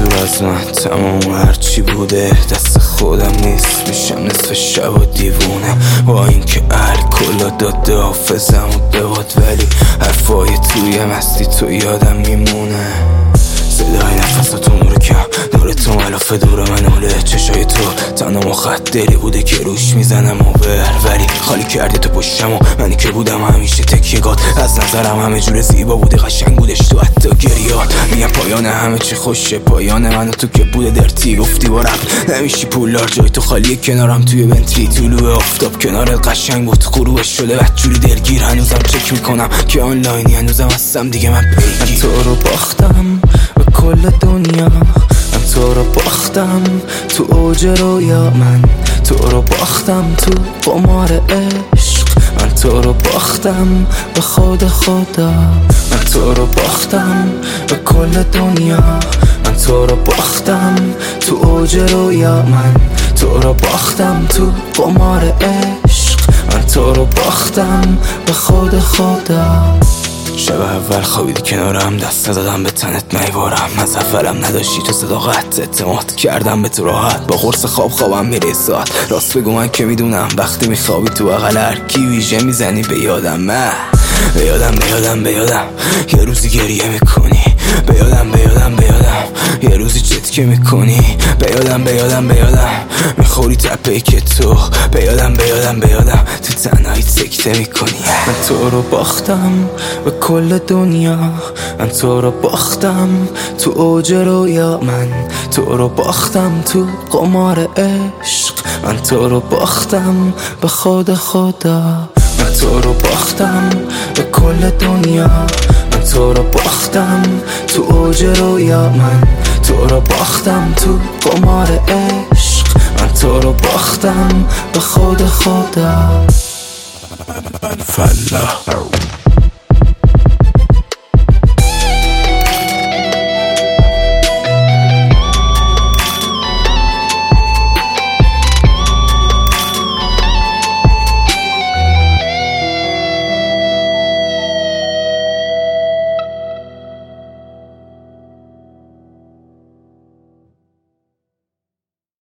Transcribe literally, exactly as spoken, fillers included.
دور از من تمام هرچی بوده دست خودم نیست، میشم نصف شب و دیوونه با اینکه الکل داده حافظم و بباد، ولی حرفای توی مستی تو یادم میمونه. صدای نفساتو مرکم دور تو ملافه دور من اوله، چشای تو تنها مخدری بوده که روش میزنم و بر، ولی خالی کردی تو پشتم و منی که بودم همیشه تکیگات. از نظرم همه جور زیبا بوده، قشنگ بودش تو حتی گریات. میگم پایان همه چی خوشه، پایان من و تو که بوده درتی. گفتی با رپ نمیشی پولار، جای تو خالیه کنارم توی بنتلی. طلوع آفتاب کنارت قشنگ بود، غروبش شده بدجوری دلگیر. هنوزم چک میکنم که آنلاینی، هنوزم هستم دیگه من پیگیر. من تو رو باختم به کل دنیا، من تو رو باختم تو اوج رویا، من تو رو باختم تو قمار عشق، من تو رو باختم به خود خدا. من تو رو باختم به کل دنیا، من تو رو باختم تو اوج رویا، من تو رو باختم تو قمار عشق، من تو رو باختم به خود خدا. شب اول خوابیدی کنارم، دست نزدم به تنت میوارم. از اولم نداشتی تو صداقت، اعتماد کردم به تو راحت. با قرص خواب خوابم میره ساعت، راست بگو من که میدونم وقتی میخوابی تو بغل هر کی ویژه میزنی به یادم. من به یادم به یادم به یادم یه روزی گریه میکنی، به یادم به یادم به یادم یه روزی چتکه میکنی، به یادم به یادم به یادم میخوری تپه که تو، به یادم به یادم به یادم تو تنهایی سکته میکنی. من تو رو باختم به کل دنیا، من تو رو باختم تو اوج رویا، من تو رو باختم تو قمار عشق، من تو رو باختم به خود خدا. من تو رو باختم به کل دنیا، من تو رو باختم تو اوج رویا، من تو رو باختم تو قمار عشق، من تو رو باختم به خود خدا. فلا